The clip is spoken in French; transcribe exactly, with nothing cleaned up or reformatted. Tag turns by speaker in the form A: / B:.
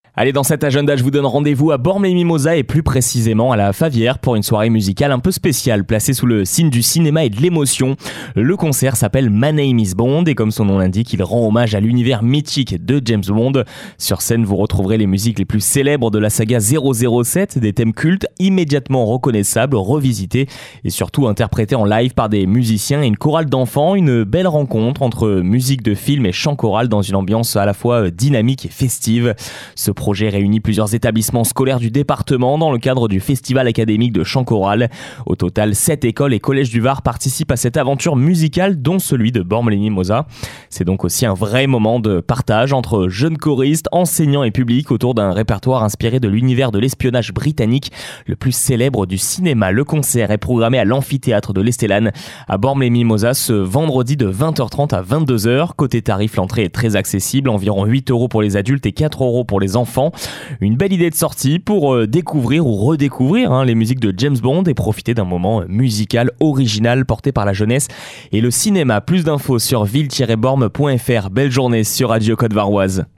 A: Allez, dans cet agenda, je vous donne rendez-vous à Bormes-les-Mimosas et plus précisément à la Favière pour une soirée musicale un peu spéciale placée sous le signe du cinéma et de l'émotion. Le concert s'appelle My Name is Bond et comme son nom l'indique, il rend hommage à l'univers mythique de James Bond. Sur scène, vous retrouverez les musiques les plus célèbres de la saga zéro zéro sept, des thèmes cultes immédiatement reconnaissables, revisités et surtout interprétés en live par des musiciens et une chorale d'enfants. Une belle rencontre entre musique de film et chant choral dans une ambiance à la fois dynamique et festive. Ce Le projet réunit plusieurs établissements scolaires du département dans le cadre du Festival académique de chant choral. Au total, sept écoles et collèges du Var participent à cette aventure musicale, dont celui de Bormes-les-Mimosas. C'est donc aussi un vrai moment de partage entre jeunes choristes, enseignants et publics autour d'un répertoire inspiré de l'univers de l'espionnage britannique, le plus célèbre du cinéma. Le concert est programmé à l'amphithéâtre de l'Estélane à Bormes-les-Mimosas ce vendredi de vingt heures trente à vingt-deux heures. Côté tarif, l'entrée est très accessible, environ huit euros pour les adultes et quatre euros pour les enfants. Une belle idée de sortie pour euh, découvrir ou redécouvrir hein, les musiques de James Bond et profiter d'un moment musical original porté par la jeunesse et le cinéma. Plus d'infos sur ville tiret bormes point f r. Belle journée sur Radio Côte Varoise.